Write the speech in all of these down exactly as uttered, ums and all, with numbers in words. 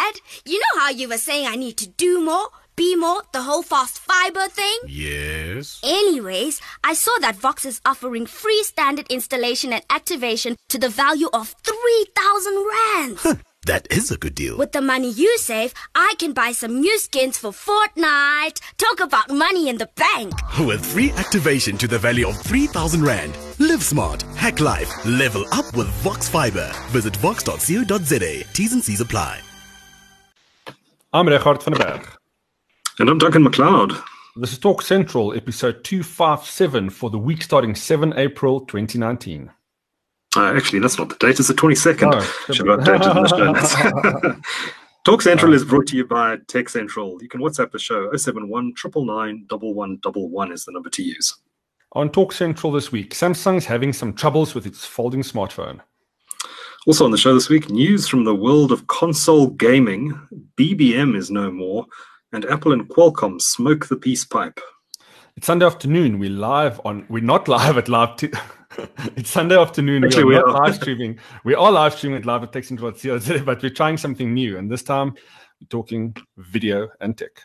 Dad, you know how you were saying I need to do more, be more, the whole fast fiber thing? Yes. Anyways, I saw that Vox is offering free standard installation and activation to the value of three thousand rands. That is a good deal. With the money you save, I can buy some new skins for Fortnite. Talk about money in the bank. With free activation to the value of three thousand rand. Live smart, hack life, level up with Vox Fiber. Visit vox dot co dot za. T's and C's apply. I'm Richard van der Berg. And I'm Duncan McLeod. This is Talk Central, episode two fifty-seven for the week starting seventh April twenty nineteen. Uh, actually, that's not the date. It's the twenty-second. Oh, should have updated in the show notes. Talk Central is brought to you by Tech Central. You can WhatsApp the show. oh seven one, nine nine nine, one one one one is the number to use. On Talk Central this week, Samsung's having some troubles with its folding smartphone. Also on the show this week, news from the world of console gaming. B B M is no more. And Apple and Qualcomm smoke the peace pipe. It's Sunday afternoon. We're live on. We're not live at live. T- it's Sunday afternoon. Actually, we are we not are. live streaming. We are live streaming at live at TechCentral dot co dot za, but we're trying something new. And this time, we're talking video and tech.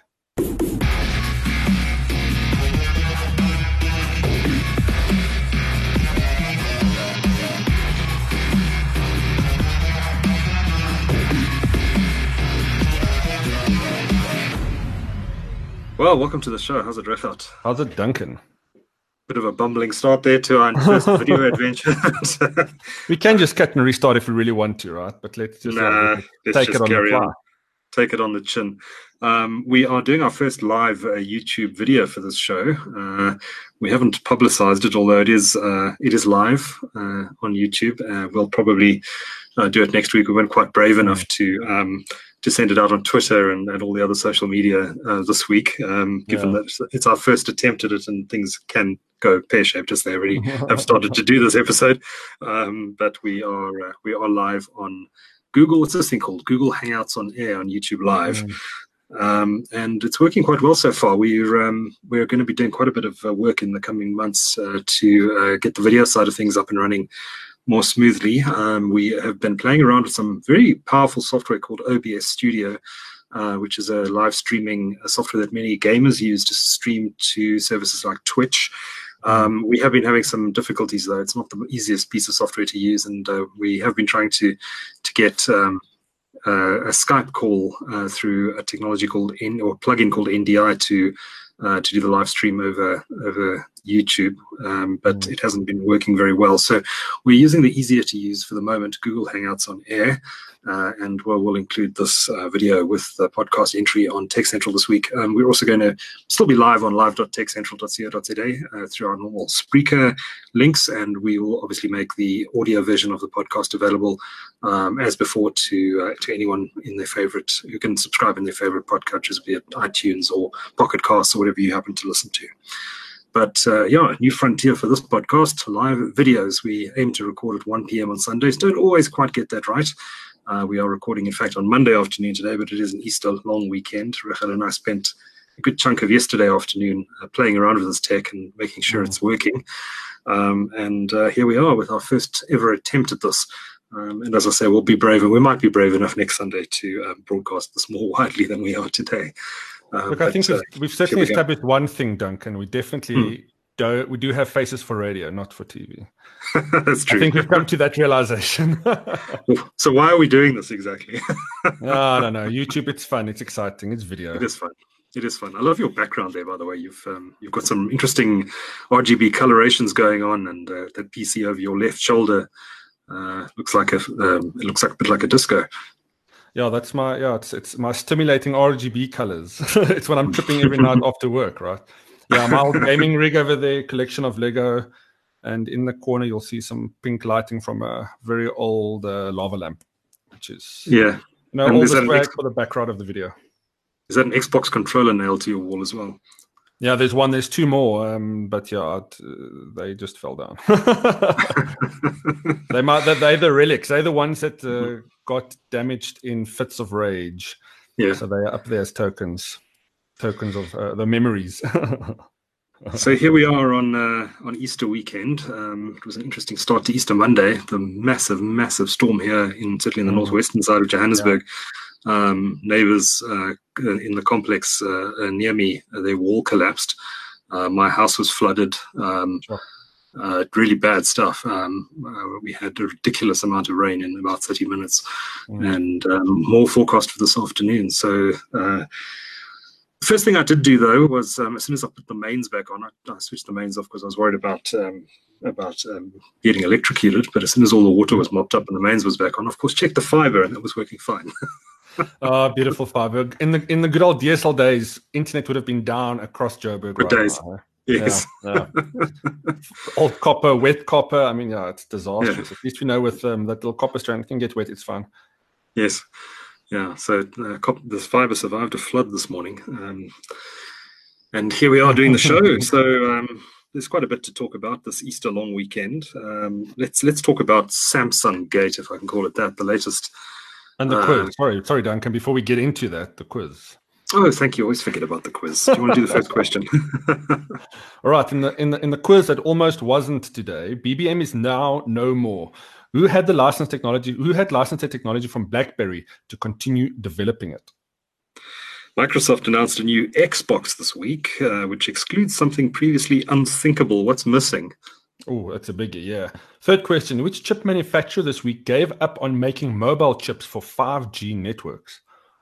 Well, welcome to the show. How's it, Richard? How's it, Duncan? Bit of a bumbling start there to our first video adventure. We can just cut and restart if we really want to, right? But let's just Nah, uh, let's take just it on the carry fly. on. Take it on the chin. Um, we are doing our first live uh, YouTube video for this show. Uh, we haven't publicized it, although it is uh, it is live uh, on YouTube. Uh, we'll probably uh, do it next week. We weren't quite brave enough to um, to send it out on Twitter and, and all the other social media uh, this week, um, given Yeah. that it's our first attempt at it and things can go pear-shaped as they already have started to do this episode. Um, but we are uh, we are live on Google. What's this thing called? Google Hangouts on Air on YouTube Live. Mm. Um, and it's working quite well so far. We're um, we're going to be doing quite a bit of uh, work in the coming months uh, to uh, get the video side of things up and running more smoothly. Um, we have been playing around with some very powerful software called O B S Studio, uh, which is a live streaming uh, software that many gamers use to stream to services like Twitch. Um, we have been having some difficulties, though. It's not the easiest piece of software to use, and uh, we have been trying to to get um, uh, a Skype call uh, through a technology called N, or plugin called N D I to uh, to do the live stream over over YouTube, um, but Mm. it hasn't been working very well. So we're using the easier to use for the moment, Google Hangouts on Air. Uh, and we'll, we'll include this uh, video with the podcast entry on Tech Central this week. Um, we're also going to still be live on live dot tech central dot co dot za uh, through our normal Spreaker links, and we will obviously make the audio version of the podcast available um, as before to uh, to anyone in their favorite, who can subscribe in their favorite podcatchers, be it iTunes or Pocket Casts or whatever you happen to listen to. But uh, yeah, new frontier for this podcast, live videos. We aim to record at one p.m. on Sundays. Don't always quite get that right. Uh, we are recording, in fact, on Monday afternoon today, but it is an Easter long weekend. Rachel and I spent a good chunk of yesterday afternoon uh, playing around with this tech and making sure Mm. it's working. Um, and uh, here we are with our first ever attempt at this. Um, and as I say, we'll be brave, and we might be brave enough next Sunday to uh, broadcast this more widely than we are today. Uh, Look, I but, think uh, we've, we've certainly we go. established one thing, Duncan. We definitely Mm. do. We do have faces for radio, not for T V. That's true. I think we've come to that realization. So why are we doing this exactly? No, no, no. YouTube, it's fun. It's exciting. It's video. It is fun. It is fun. I love your background there, by the way. You've um, you've got some interesting R G B colorations going on, and uh, that P C over your left shoulder uh, looks like a um, it looks like a bit like a disco. Yeah, that's my yeah. It's it's my stimulating R G B colors. It's when I'm tripping every night after work, right? Yeah, my old gaming rig over there, collection of Lego, and in the corner you'll see some pink lighting from a very old uh, lava lamp, which is Yeah. you know And all is the that an swag ex- for the background of the video. Is that an Xbox controller nailed to your wall as well? Yeah, there's one. There's two more, um, but yeah, it, uh, they just fell down. they might. They're, they're the relics. They're the ones that uh, got damaged in fits of rage. Yeah. So they're up there as tokens, tokens of uh, the memories. So here we are on uh, on Easter weekend. Um, it was an interesting start to Easter Monday. The massive, massive storm here in certainly in the Mm. northwestern side of Johannesburg Um, neighbors uh, in the complex uh, near me, uh, their wall collapsed. Uh, my house was flooded. Um, Sure. uh, really bad stuff. Um, uh, we had a ridiculous amount of rain in about thirty minutes, Mm. and um, more forecast for this afternoon. So uh, the first thing I did do, though, was um, as soon as I put the mains back on, I, I switched the mains off because I was worried about um, about um, getting electrocuted. But as soon as all the water was mopped up and the mains was back on, of course, checked the fiber, and it was working fine. Ah, beautiful fiber. In the in the good old D S L days, internet would have been down across Joburg For right days. now. Yes. Yeah, yeah. Old copper, wet copper. I mean, yeah, it's disastrous. Yeah. At least we know with um, that little copper strand can get wet. It's fine. Yes. Yeah. So uh, cop- this fiber survived a flood this morning. Um, and here we are doing the show. So um, there's quite a bit to talk about this Easter long weekend. Um, let's let's talk about Samsung Gate, if I can call it that, the latest. And the Uh, quiz. Sorry, sorry, Duncan. Before we get into that, the quiz. Oh, thank you. Always forget about the quiz. Do you want to do the first question? All right. In the in the in the quiz that almost wasn't today, B B M is now no more. Who had the license technology? Who had licensed the technology from BlackBerry to continue developing it? Microsoft announced a new Xbox this week, uh, which excludes something previously unthinkable. What's missing? Oh, that's a biggie, yeah. Third question. Which chip manufacturer this week gave up on making mobile chips for five G networks?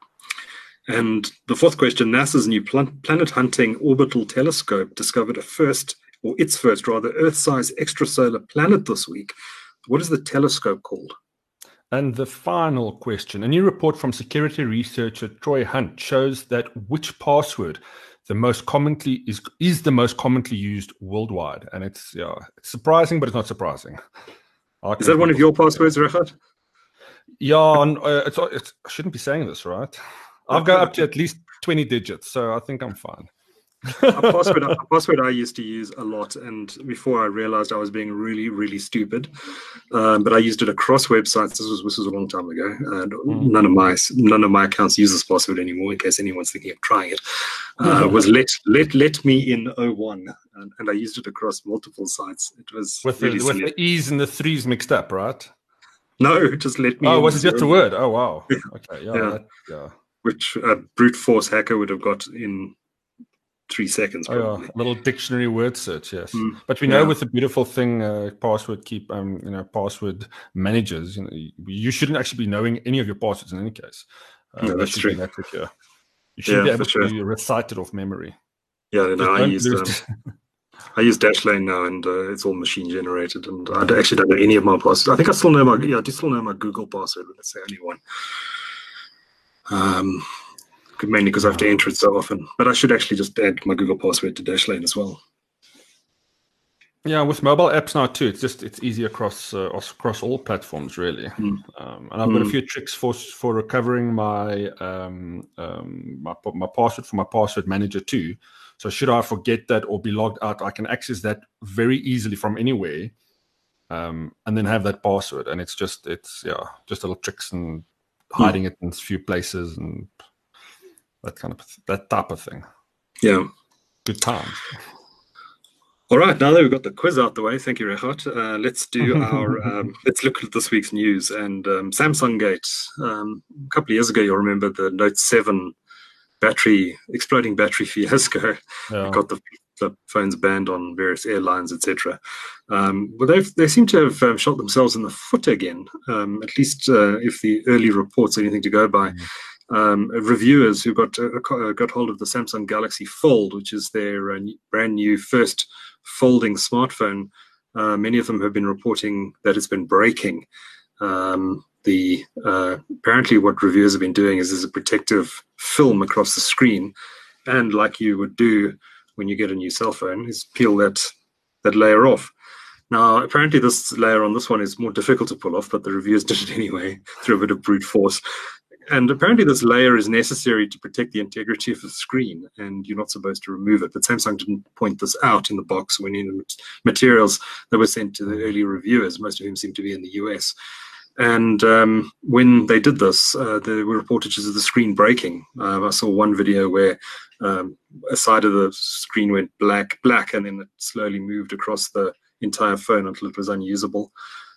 And the fourth question, NASA's new plan- planet hunting orbital telescope discovered a first, or its first rather, Earth-sized extrasolar planet this week. What is the telescope called? And the final question. A new report from security researcher Troy Hunt shows that which password the most commonly is is the most commonly used worldwide. And it's yeah, it's surprising, but it's not surprising. I Is that one of your passwords, Rehat? Yeah, and, uh, it's, it's, I shouldn't be saying this, right? I've got up to at least twenty digits, so I think I'm fine. a, password, a password I used to use a lot, and before I realized I was being really, really stupid, um, but I used it across websites. This was this was a long time ago, and mm. none of my none of my accounts use this password anymore. In case anyone's thinking of trying it, uh, was let let let me in oh one, and, and I used it across multiple sites. It was with really the, with silly. the E's and the threes mixed up, right? No, just let me. Oh, in was it just zero. a word? Oh, wow. Yeah. Okay, yeah, Yeah. that, yeah. Which a brute force hacker would have got in three seconds, Oh, probably. yeah. A little dictionary word search, yes. Mm, but we know yeah. with the beautiful thing, uh, password keep, um, you know, password managers, you know, you shouldn't actually be knowing any of your passwords in any case. Uh, No, they that's should true. be that secure. You shouldn't Yeah, be able for sure. to recite it off memory. Yeah, Just no, I don't use lose- um, I use Dashlane now, and uh, it's all machine generated, and I don't- actually don't know any of my passwords. I think I still know my yeah, I do still know my Google password, but that's the only one. Um, mainly because I have to enter it so often. But I should actually just add my Google password to Dashlane as well. Yeah, with mobile apps now too, it's just it's easy across uh, across all platforms really. Mm. Um, and I've got a Mm. few tricks for for recovering my um, um, my my password from my password manager too. So should I forget that or be logged out, I can access that very easily from anywhere, um, and then have that password. And it's just it's yeah, just little tricks and hiding it in a few places and that kind of that type of thing. Yeah. Good times. All right, now that we've got the quiz out the way, thank you, Rehat. Uh, let's do our um, let's look at this week's news and um, Samsung Gate. Um, a couple of years ago, you'll remember the Note seven battery exploding battery fiasco. Yeah. Got the, the phones banned on various airlines, et cetera. Um, well, they they seem to have um, shot themselves in the foot again. Um, at least uh, if the early reports are anything to go by. Mm. Um, reviewers who got uh, got hold of the Samsung Galaxy Fold, which is their uh, brand new first folding smartphone, uh, many of them have been reporting that it's been breaking. Um, the uh, apparently what reviewers have been doing is there's a protective film across the screen, and like you would do when you get a new cell phone, is peel that that layer off. Now, apparently this layer on this one is more difficult to pull off, but the reviewers did it anyway through a bit of brute force. And apparently this layer is necessary to protect the integrity of the screen, and you're not supposed to remove it. But Samsung didn't point this out in the box when in the materials that were sent to the early reviewers, most of whom seem to be in the U S. And um, when they did this, uh, there were reportages of the screen breaking. Uh, I saw one video where um, a side of the screen went black, black, and then it slowly moved across the entire phone until it was unusable.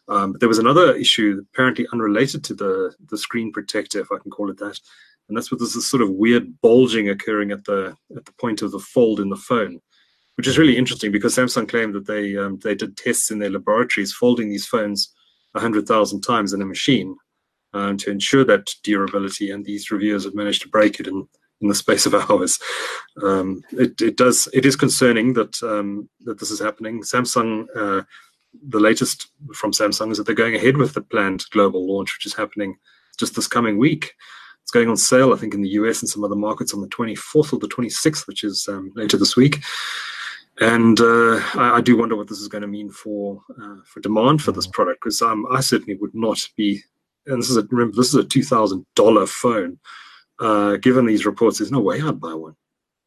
Um, but there was another issue apparently unrelated to the, the screen protector, if I can call it that. And that's what there's this sort of weird bulging occurring at the at the point of the fold in the phone, which is really interesting because Samsung claimed that they um, they did tests in their laboratories folding these phones one hundred thousand times in a machine um, to ensure that durability, and these reviewers have managed to break it in, in the space of hours. Um, it, it does it is concerning that um, that this is happening. Samsung, uh, the latest from Samsung is that they're going ahead with the planned global launch, which is happening just this coming week. It's going on sale, I think, in the U S and some other markets on the twenty-fourth or the twenty-sixth, which is um, later this week. And uh, I, I do wonder what this is going to mean for uh, for demand for this product, because um, I certainly would not be. And this is a remember this is a two thousand dollar phone. Uh, given these reports, there's no way I'd buy one.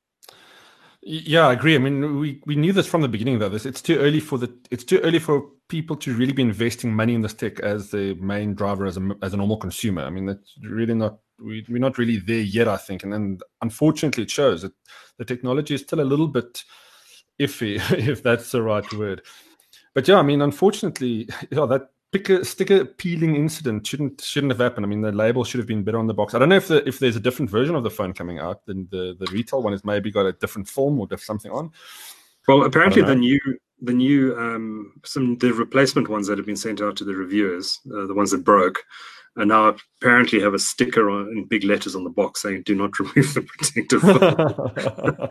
Yeah, I agree. I mean, we, we knew this from the beginning, though. This it's too early for the it's too early for people to really be investing money in this tech as the main driver as a as a normal consumer. I mean, that's really not we we're not really there yet, I think. And then unfortunately, it shows that the technology is still a little bit iffy, if that's the right word. But yeah, I mean, unfortunately, yeah, that picker, sticker peeling incident shouldn't shouldn't have happened. I mean, the label should have been better on the box. I don't know if the, if there's a different version of the phone coming out, then the, the retail one has maybe got a different film or something on. Well, apparently the new the new um, some the replacement ones that have been sent out to the reviewers, uh, the ones that broke, and now apparently have a sticker on in big letters on the box saying "Do not remove the protective film."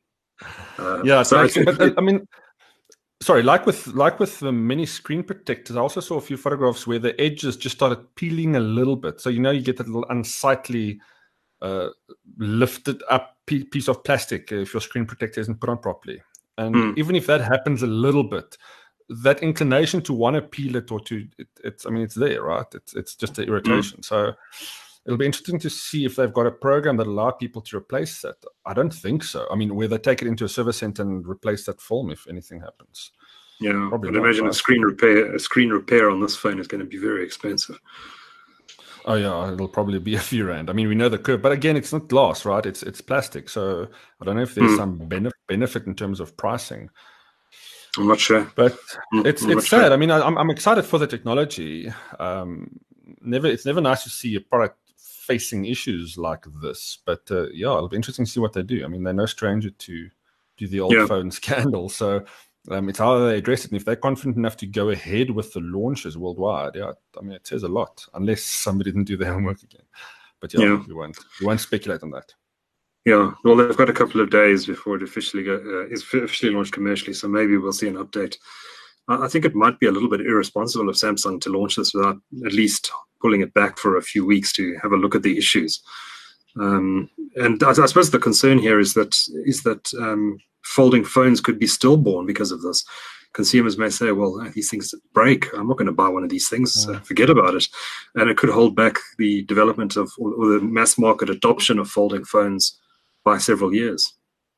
uh, yeah, so actually, but it, I mean. Sorry, like with like with the mini screen protectors, I also saw a few photographs where the edges just started peeling a little bit. So you know you get that little unsightly, uh, lifted up piece of plastic if your screen protector isn't put on properly. And mm. even if that happens a little bit, that inclination to want to peel it or to it, it's I mean it's there, right? It's it's just an irritation. Mm. So it'll be interesting to see if they've got a program that allows people to replace that. I don't think so. I mean, where they take it into a service center and replace that film if anything happens. Yeah, I'd imagine a screen repair. A screen repair on this phone is going to be very expensive. Oh yeah, it'll probably be a few rand. I mean, we know the curve, but again, it's not glass, right? It's it's plastic. So I don't know if there's mm. some benefit benefit in terms of pricing. I'm not sure, but mm, it's I'm it's sad. Sure. I mean, I, I'm I'm excited for the technology. Um, never, it's never nice to see a product facing issues like this, but uh, yeah, it'll be interesting to see what they do. I mean, they're no stranger to to the old yeah. phone scandal, so um, it's how they address it. And if they're confident enough to go ahead with the launches worldwide, yeah, I mean, it says a lot. Unless somebody didn't do their homework again, but yeah, yeah. we won't we won't speculate on that. Yeah, well, they've got a couple of days before it officially go, uh, is officially launched commercially, so maybe we'll see an update. I think it might be a little bit irresponsible of Samsung to launch this without at least pulling it back for a few weeks to have a look at the issues. Um, and I, I suppose the concern here is that is that um, folding phones could be stillborn because of this. Consumers may say, well, these things break. I'm not going to buy one of these things. Uh, forget about it. And it could hold back the development of or, or the mass market adoption of folding phones by several years.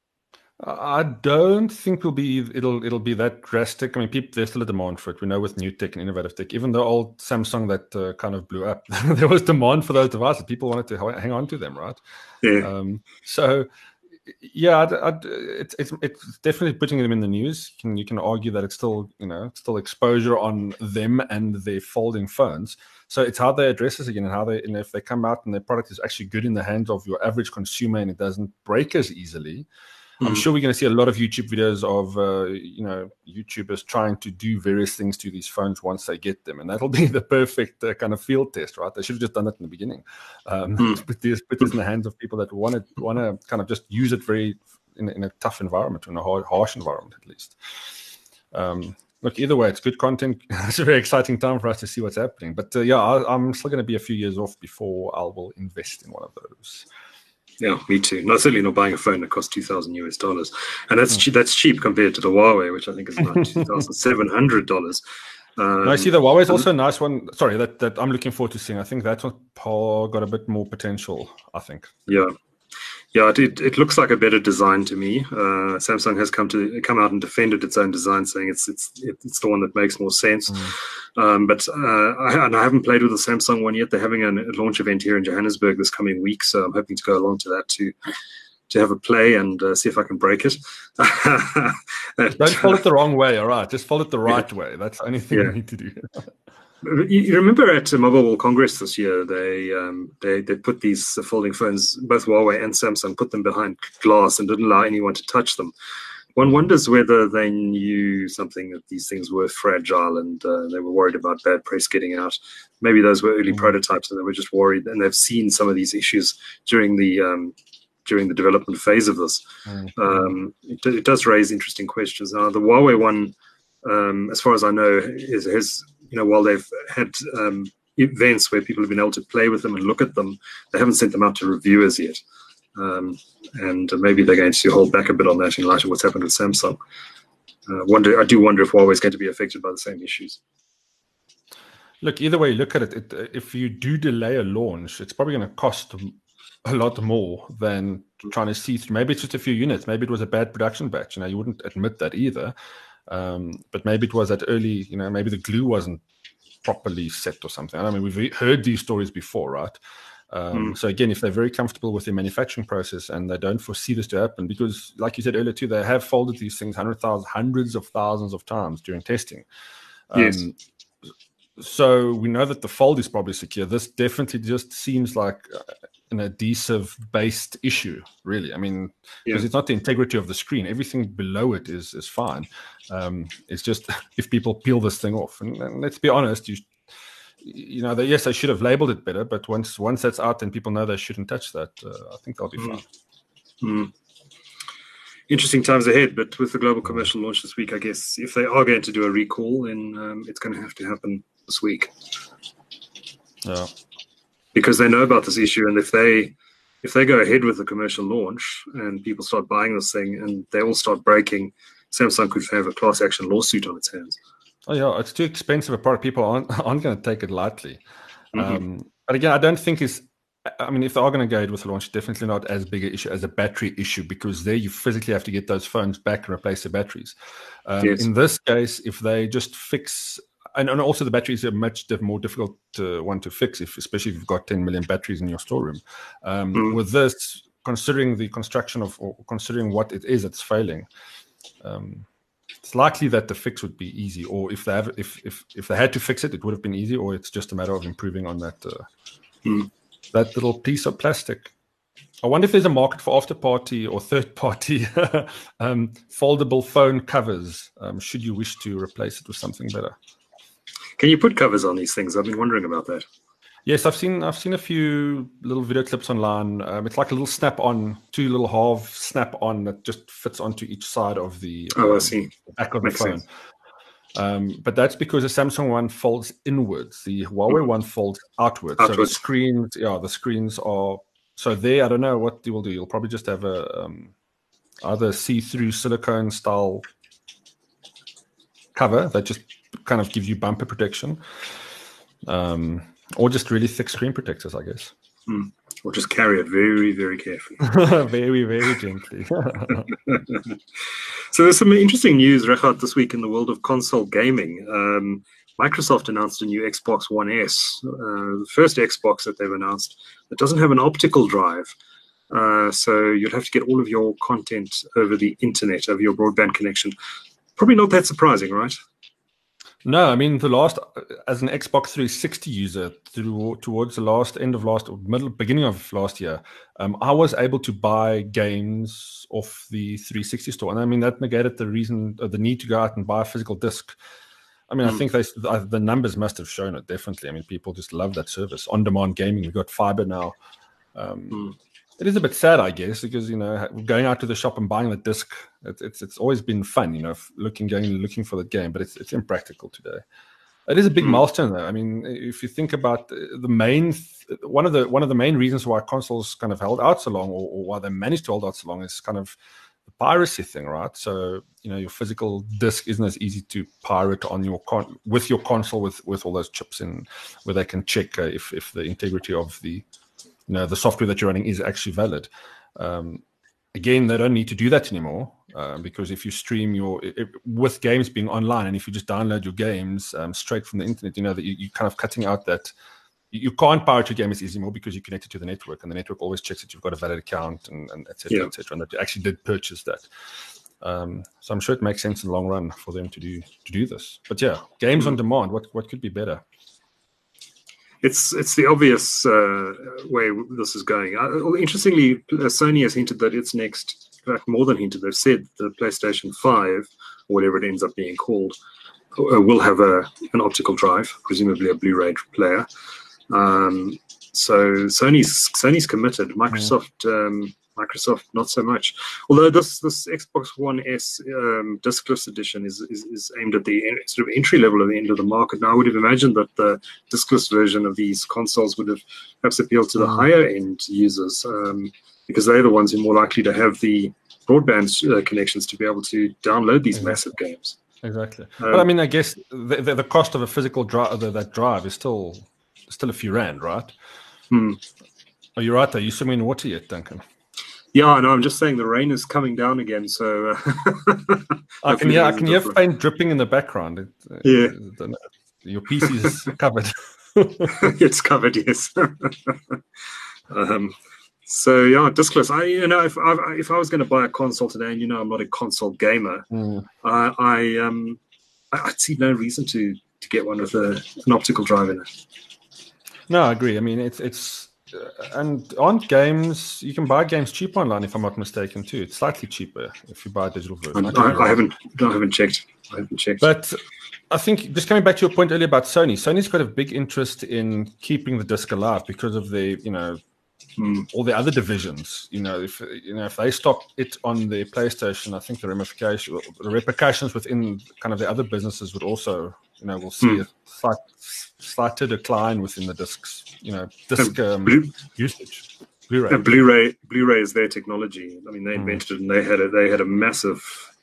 I don't think it'll be it'll it'll be that drastic. I mean, people, there's still a demand for it. We know with new tech and innovative tech, even the old Samsung that uh, kind of blew up, there was demand for those devices. People wanted to hang on to them, right? Yeah. Um, so, yeah, I'd, I'd, it's it's it's definitely putting them in the news. You can you can argue that it's still you know it's still exposure on them and their folding phones. So it's how they address this again, and how they you know, if they come out and their product is actually good in the hands of your average consumer and it doesn't break as easily. I'm mm. sure we're going to see a lot of YouTube videos of, uh, you know, YouTubers trying to do various things to these phones once they get them. And that'll be the perfect uh, kind of field test, right? They should have just done that in the beginning. Um, mm. put, this, put this in the hands of people that want to want to kind of just use it very in, in a tough environment, in a hard, harsh environment at least. Um, look, either way, it's good content. It's a very exciting time for us to see what's happening. But uh, yeah, I, I'm still going to be a few years off before I will invest in one of those. Yeah, me too. No, certainly not buying a phone that costs two thousand US dollars, and that's oh. che- that's cheap compared to the Huawei, which I think is about two thousand seven hundred dollars. Um, no, I see the Huawei is also a nice one. Sorry, that that I'm looking forward to seeing. I think that one Paul got a bit more potential. I think. Yeah, yeah. It it looks like a better design to me. Uh, Samsung has come to come out and defended its own design, saying it's it's it's the one that makes more sense. Mm. Um, but uh, I, and I haven't played with the Samsung one yet. They're having a launch event here in Johannesburg this coming week, so I'm hoping to go along to that to to have a play and uh, see if I can break it. Don't follow it the wrong way, all right? Just follow it the right yeah. way. That's the only thing yeah. you need to do. You, you remember at uh, Mobile World Congress this year, they um, they they put these folding phones, both Huawei and Samsung, put them behind glass and didn't allow anyone to touch them. One wonders whether they knew something that these things were fragile and uh, they were worried about bad press getting out. Maybe those were early mm-hmm. prototypes and they were just worried, and they've seen some of these issues during the um, during the development phase of this. Mm-hmm. Um, it, it does raise interesting questions. Uh, the Huawei one, um, as far as I know, is has you know while they've had um, events where people have been able to play with them and look at them, they haven't sent them out to reviewers yet. Um, and maybe they're going to hold back a bit on that in light of what's happened with Samsung. Uh, wonder, I do wonder if Huawei is going to be affected by the same issues. Look, either way you look at it, it if you do delay a launch, it's probably going to cost a lot more than trying to see through. Maybe it's just a few units. Maybe it was a bad production batch. You know, you wouldn't admit that either. Um, but maybe it was that early. You know, maybe the glue wasn't properly set or something. I mean, we've heard these stories before, right? Um, mm. So again, if they're very comfortable with their manufacturing process and they don't foresee this to happen, because like you said earlier too, they have folded these things hundred thousand, hundreds of thousands of times during testing. Um, yes. So we know that the fold is probably secure. This definitely just seems like an adhesive-based issue, really. I mean, because yeah. it's not the integrity of the screen. Everything below it is is fine. Um, it's just if people peel this thing off. And, and let's be honest, you you know, they, yes, they should have labeled it better, but once once that's out and people know they shouldn't touch that, uh, I think they'll be mm. fine. Mm. Interesting times ahead, but with the global commercial launch this week, I guess if they are going to do a recall, then um, it's going to have to happen this week. Yeah. Because they know about this issue, and if they if they go ahead with the commercial launch and people start buying this thing and they all start breaking, Samsung could have a class action lawsuit on its hands. Oh yeah, it's too expensive a product. People aren't aren't going to take it lightly. Mm-hmm. Um, but again, I don't think it's. I mean, if they are going to go ahead with the launch, definitely not as big an issue as a battery issue, because there you physically have to get those phones back and replace the batteries. Um, yes. In this case, if they just fix, and, and also the batteries are much diff- more difficult to one to fix, if especially if you've got ten million batteries in your storeroom. Um, mm. With this, considering the construction of, or considering what it is that's failing. Um, It's likely that the fix would be easy, or if they have, if if if they had to fix it, it would have been easy, or it's just a matter of improving on that uh, mm. that little piece of plastic. I wonder if there's a market for after-party or third-party um, foldable phone covers. Um, should you wish to replace it with something better? Can you put covers on these things? I've been wondering about that. Yes, I've seen I've seen a few little video clips online. Um, it's like a little snap-on, two little half snap-on that just fits onto each side of the, oh, um, I see. back of Makes the phone. sense. Um, but that's because the Samsung one folds inwards. The Huawei mm-hmm. one folds outwards. outwards. So the screens, yeah, the screens are so there. I don't know what you will do. You'll probably just have a um, either see-through silicone style cover that just kind of gives you bumper protection. Um, Or just really thick screen protectors, I guess. Mm. Or just carry it very, very carefully. very, very gently. So there's some interesting news, Regardt, this week in the world of console gaming. Um, Microsoft announced a new Xbox One S, uh, the first Xbox that they've announced that doesn't have an optical drive. Uh, so you'd have to get all of your content over the internet, over your broadband connection. Probably not that surprising, right? No, I mean the last, as an Xbox three sixty user, through towards the last end of last, middle, beginning of last year, um, I was able to buy games off the three sixty store, and I mean that negated the reason, uh, the need to go out and buy a physical disc. I mean, mm. I think they, the numbers must have shown it. Definitely, I mean, people just love that service. On-demand gaming, we've got fiber now. Um, mm. It is a bit sad, I guess, because you know, going out to the shop and buying the disc, it, it's it's always been fun, you know, looking going looking for the game, but it's it's impractical today. It is a big mm. milestone, though. I mean, if you think about the main th- one of the one of the main reasons why consoles kind of held out so long, or, or why they managed to hold out so long, is kind of the piracy thing, right? So you know, your physical disc isn't as easy to pirate on your con- with your console with with all those chips in, where they can check uh, if if the integrity of the you know, the software that you're running is actually valid. Um, again, they don't need to do that anymore uh, because if you stream your, it, with games being online, and if you just download your games um, straight from the internet, you know that you, you're kind of cutting out that you can't pirate your game as easy more because you're connected to the network, and the network always checks that you've got a valid account and, and et cetera, Yeah. et cetera, and that you actually did purchase that. Um, so I'm sure it makes sense in the long run for them to do to do this. But yeah, games on demand. What what could be better? It's it's the obvious uh, way this is going. Uh, interestingly, Sony has hinted that its next, in fact, more than hinted, they've said the PlayStation five, or whatever it ends up being called, uh, will have a an optical drive, presumably a Blu-ray player. Um, so Sony's Sony's committed. Microsoft um, Microsoft not so much. Although this this Xbox One S um, discless edition is, is is aimed at the sort of entry level at the end of the market. Now I would have imagined that the discless version of these consoles would have perhaps appealed to the mm. higher end users um, because they're the ones who are more likely to have the broadband uh, connections to be able to download these exactly. massive games. Exactly. Um, but I mean, I guess the, the, the cost of a physical drive, that drive, is still still a few rand, right? Hmm. Are you right? Are you swimming in water yet, Duncan? Yeah, no, I'm just saying the rain is coming down again, so uh, I can yeah, I can hear faint dripping in the background. It, yeah, uh, your P C is covered. It's covered, yes. um, so yeah, discless. I you know if I if I was going to buy a console today, and you know I'm not a console gamer, mm. I, I um I'd see no reason to to get one with a, an optical drive in it. No, I agree. I mean, it's it's. And aren't games, you can buy games cheap online if I'm not mistaken too. It's slightly cheaper if you buy a digital version. I, I, I haven't I haven't checked. I haven't checked. But I think just coming back to your point earlier about Sony, Sony's got a big interest in keeping the disc alive because of the, you know, mm. all the other divisions. You know, if you know if they stop it on the PlayStation, I think the ramification, the repercussions within kind of the other businesses would also, you know, we'll see mm. a slight, slight decline within the discs. You know, disc um, Blu- usage. Blu-ray. And Blu-ray, Blu-ray is their technology. I mean, they invented mm. it, and they had a they had a massive,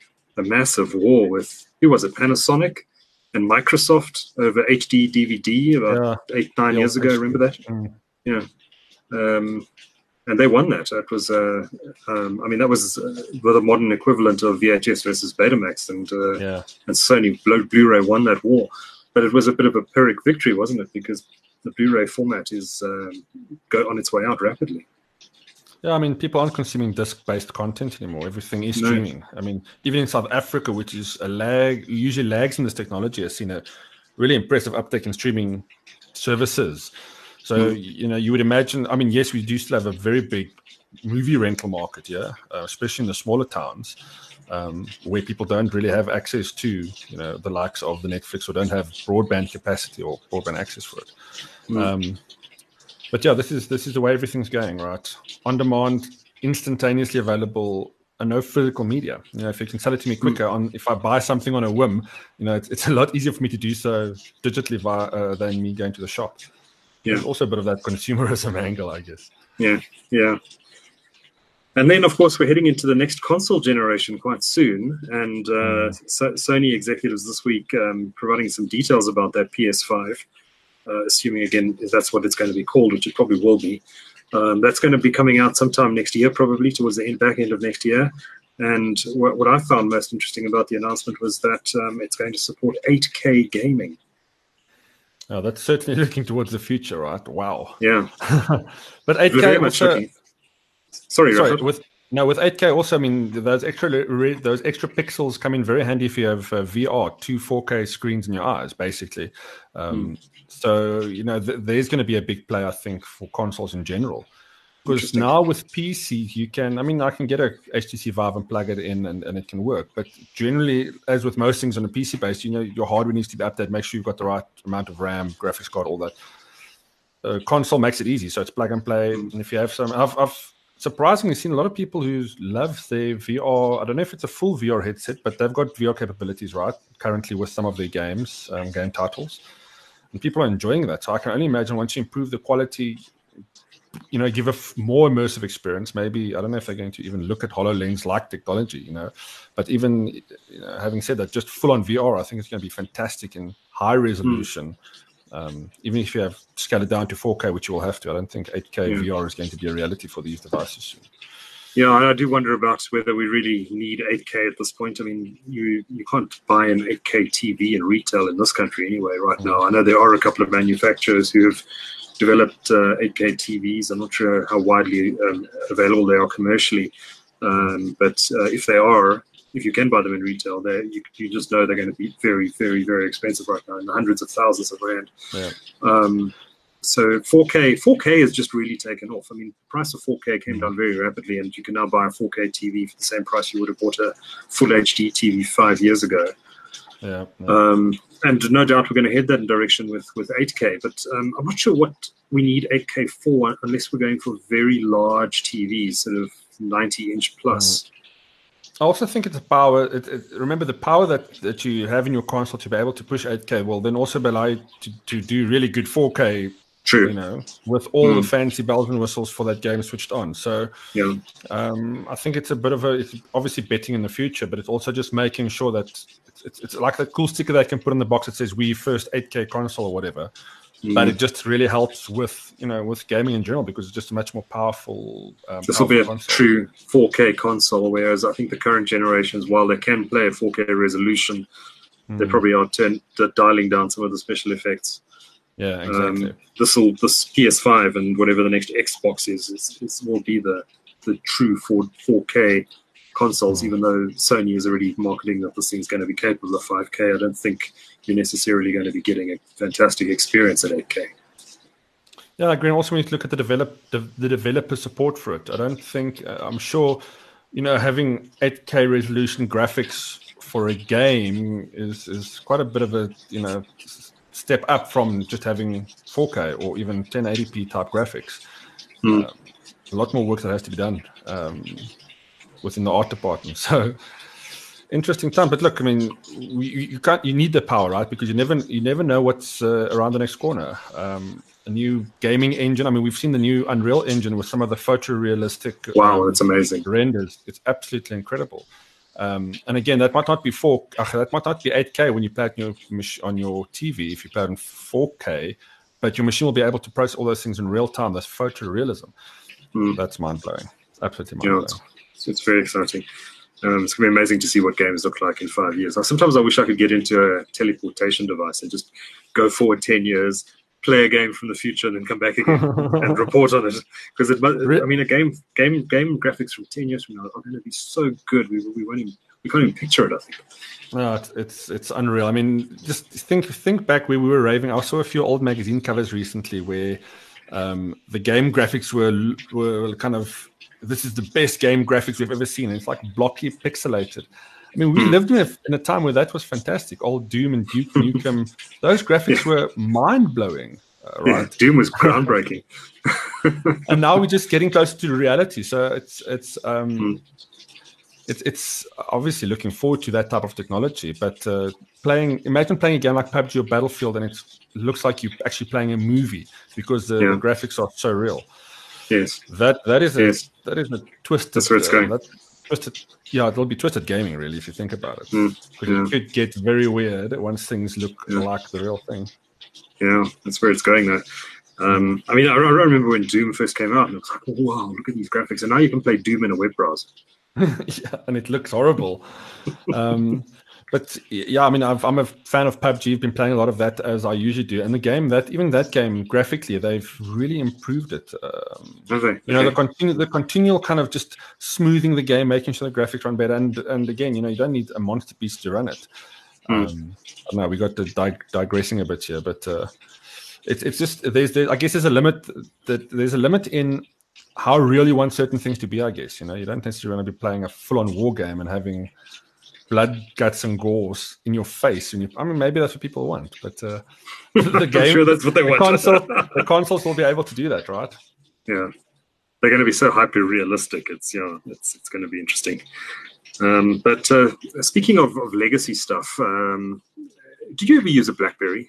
a massive war with who was it? Panasonic and Microsoft over H D D V D about yeah. eight nine yeah, years ago. Remember that? Mm. Yeah. Um, and they won that. It was, uh, um, I mean, that was uh, the modern equivalent of V H S versus Betamax, and uh, yeah. and Sony Blu-ray won that war. But it was a bit of a Pyrrhic victory, wasn't it? Because the Blu-ray format is um, go on its way out rapidly. Yeah, I mean, people aren't consuming disc-based content anymore. Everything is No. streaming. I mean, even in South Africa, which is a lag, usually lags in this technology, has seen a really impressive uptake in streaming services. So, mm. you know, you would imagine, I mean, yes, we do still have a very big movie rental market, yeah, uh, especially in the smaller towns. Um, where people don't really have access to, you know, the likes of the Netflix, or don't have broadband capacity or broadband access for it. Mm. Um, but yeah, this is this is the way everything's going, right? On demand, instantaneously available, and no physical media. You know, if you can sell it to me quicker, mm. on if I buy something on a whim, you know, it's, it's a lot easier for me to do so digitally via, uh, than me going to the shop. Yeah. There's also a bit of that consumerism angle, I guess. Yeah, yeah. And then, of course, we're heading into the next console generation quite soon. And uh, mm. so- Sony executives this week um, providing some details about that P S five, uh, assuming, again, if that's what it's going to be called, which it probably will be. Um, that's going to be coming out sometime next year, probably towards the end, back end of next year. And what, what I found most interesting about the announcement was that um, it's going to support eight K gaming. Oh, that's certainly looking towards the future, right? Wow. Yeah. But eight K Very much also... looking. Sorry, Sorry Rafa. with no with eight K also. I mean, those extra those extra pixels come in very handy if you have uh, V R, two four K screens in your eyes, basically. Um, mm. So you know, th- there's going to be a big play, I think, for consoles in general. Because now with P C, you can. I mean, I can get a H T C Vive and plug it in, and, and it can work. But generally, as with most things on a P C base, you know, your hardware needs to be updated. Make sure you've got the right amount of RAM, graphics card, all that. Uh, console makes it easy, so it's plug and play. Mm. And if you have some, I've, I've surprisingly seen a lot of people who love their V R. I don't know if it's a full V R headset, but they've got V R capabilities, right, currently with some of their games, um, game titles. And people are enjoying that. So I can only imagine once you improve the quality, you know, give a f- more immersive experience. Maybe, I don't know if they're going to even look at HoloLens-like technology, you know. But even, you know, having said that, just full-on V R, I think it's going to be fantastic in high resolution. Mm. Um, even if you have scaled it down to four K, which you will have to, I don't think eight K yeah. V R is going to be a reality for these devices soon. Yeah, I do wonder about whether we really need eight K at this point. I mean, you you can't buy an eight K T V in retail in this country anyway right mm. now. I know there are a couple of manufacturers who have developed uh, eight K T Vs. I'm not sure how widely um, available they are commercially, um, but uh, if they are, if you can buy them in retail, they you, you just know they're going to be very, very, very expensive right now, in the hundreds of thousands of rand. Yeah. Um, so four K, four K has just really taken off. I mean, the price of four K came down very rapidly, and you can now buy a four K T V for the same price you would have bought a full H D T V five years ago. Yeah, yeah. Um, and no doubt we're going to head that direction with, with eight K, but um, I'm not sure what we need eight K for unless we're going for very large T Vs, sort of ninety inch plus. Mm. I also think it's a power. It, it, remember, the power that, that you have in your console to be able to push eight K will then also allow you to, to do really good four K. True. You know, with all Mm. the fancy bells and whistles for that game switched on. So Yeah. um, I think it's a bit of a, it's obviously betting in the future, but it's also just making sure that it's, it's, it's like that cool sticker they can put on the box that says "We first eight K console" or whatever. Mm. But it just really helps with, you know, with gaming in general, because it's just a much more powerful. Um, This will be a powerful console. true four K console, whereas I think the current generations, while they can play at four K resolution, they Mm. probably are turn, they're dialing down some of the special effects. Yeah, exactly. Um, this will this P S five and whatever the next Xbox is, is, is will be the the true four K consoles. Mm. Even though Sony is already marketing that this thing's going to be capable of five K, I don't think you're necessarily going to be getting a fantastic experience at eight K. Yeah, I agree. And also, when you look at the develop the, the developer support for it, I don't think uh, I'm sure, you know, having eight K resolution graphics for a game is is quite a bit of a, you know, step up from just having four K or even ten eighty p type graphics. Mm. Uh, a lot more work that has to be done um, within the art department. So interesting time. But look, I mean, we, you can't. You need the power, right? Because you never you never know what's uh, around the next corner. Um, a new gaming engine. I mean, we've seen the new Unreal Engine with some of the photorealistic Wow, um, that's amazing. renders. It's absolutely incredible. Um, and again, that might not be four. Uh, that might not be eight K when you play it on your mach- on your T V. If you play it in four K, but your machine will be able to process all those things in real time. That's photorealism. Mm. That's mind blowing. Absolutely mind Yeah, blowing. it's, it's, it's very exciting. Um, it's going to be amazing to see what games look like in five years. Now, sometimes I wish I could get into a teleportation device and just go forward ten years, play a game from the future, and then come back again and report on it. Because it, I mean, a game, game, game graphics from ten years from now are going to be so good. We we won't even, we can't even picture it, I think. No, it's, it's it's unreal. I mean, just think think back where we were raving. I saw a few old magazine covers recently where um, the game graphics were were kind of, this is the best game graphics we've ever seen. It's like blocky, pixelated. I mean, we lived in a, in a time where that was fantastic. Old Doom and Duke Nukem, those graphics were mind-blowing, uh, right? Yeah, Doom was groundbreaking. And now we're just getting closer to reality. So it's it's um, Mm. it's it's obviously looking forward to that type of technology. But uh, playing, imagine playing a game like P U B G or Battlefield, and it's, it looks like you're actually playing a movie because the, Yeah. the graphics are so real. Yes. That that is a Yes. that is a twisted. That's where it's going. Uh, that twisted. Yeah, it'll be twisted gaming, really, if you think about it. Mm, Because yeah. it could get very weird once things look Yeah. like the real thing. Yeah, that's where it's going though. Um, I mean, I, I remember when Doom first came out, and it was like, oh, wow, look at these graphics. And now you can play Doom in a web browser. Yeah, and it looks horrible. um, but yeah, I mean, I've, I'm a fan of P U B G. I've been playing a lot of that as I usually do. And the game, that even that game, graphically, they've really improved it. Um, Have they? you know, the Okay. continu- the continual kind of just smoothing the game, making sure the graphics run better. And and again, you know, you don't need a monster beast to run it. Hmm. Um, I don't know, we got the dig- digressing a bit here, but uh, it's it's just there's there, I guess there's a limit that there's a limit in how real you want certain things to be. I guess, you know, you don't necessarily want to be playing a full-on war game and having blood, guts, and gores in your face. And you, I mean, maybe that's what people want, but uh, the game, I'm sure that's what they the want. console, the consoles will be able to do that, right? Yeah, they're going to be so hyper realistic. It's yeah, it's it's going to be interesting. Um, but uh, speaking of, of legacy stuff, um, did you ever use a BlackBerry?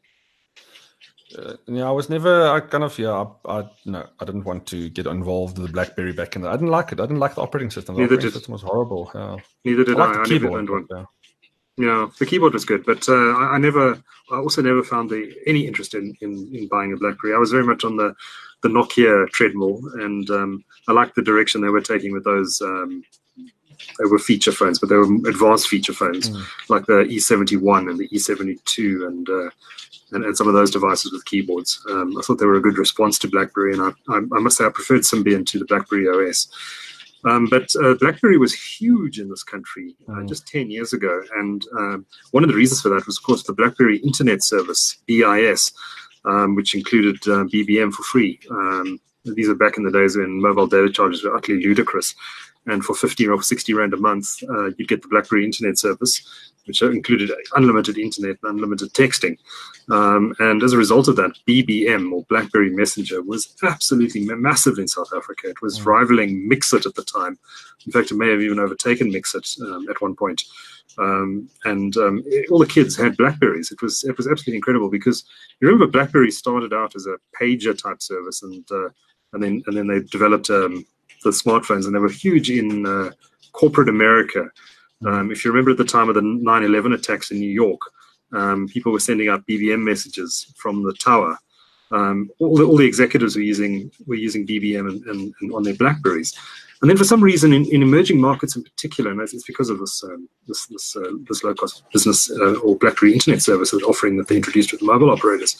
Uh, yeah, I was never. I kind of yeah. I, I no, I didn't want to get involved with the BlackBerry back in the. I didn't like it. I didn't like the operating system. The Neither operating did- system was horrible. Yeah. Neither did I I. like the I never keyboard. owned one. but, yeah. Yeah, the keyboard was good, but uh, I, I never. I also never found the, any interest in, in, in buying a BlackBerry. I was very much on the, the Nokia treadmill, and um, I liked the direction they were taking with those um, they were feature phones, but they were advanced feature phones, mm. like the E seventy-one and the E seventy-two and, uh, and and some of those devices with keyboards. Um, I thought they were a good response to BlackBerry, and I, I, I must say I preferred Symbian to the BlackBerry O S. Um, but uh, BlackBerry was huge in this country uh, mm. just ten years ago, and um, one of the reasons for that was, of course, the BlackBerry Internet Service, B I S, um, which included uh, B B M for free. Um, these are back in the days when mobile data charges were utterly ludicrous. And for fifty or sixty rand a month, uh, you'd get the BlackBerry Internet Service, which included unlimited internet and unlimited texting. Um, and as a result of that, B B M, or BlackBerry Messenger, was absolutely massive in South Africa. It was rivaling Mixit at the time. In fact, it may have even overtaken Mixit um, at one point. Um, and um, it, all the kids had BlackBerries. It was it was absolutely incredible, because you remember BlackBerry started out as a pager type service, and uh, and then and then they developed um, the smartphones, and they were huge in uh, corporate America. Um, if you remember at the time of the nine eleven attacks in New York, um, people were sending out B B M messages from the tower. Um, all, the, all the executives were using were using B B M and, and, and on their BlackBerries. And then for some reason, in, in emerging markets in particular, and it's because of this um, this this, uh, this low cost business uh, or BlackBerry Internet Service that offering that they introduced with the mobile operators,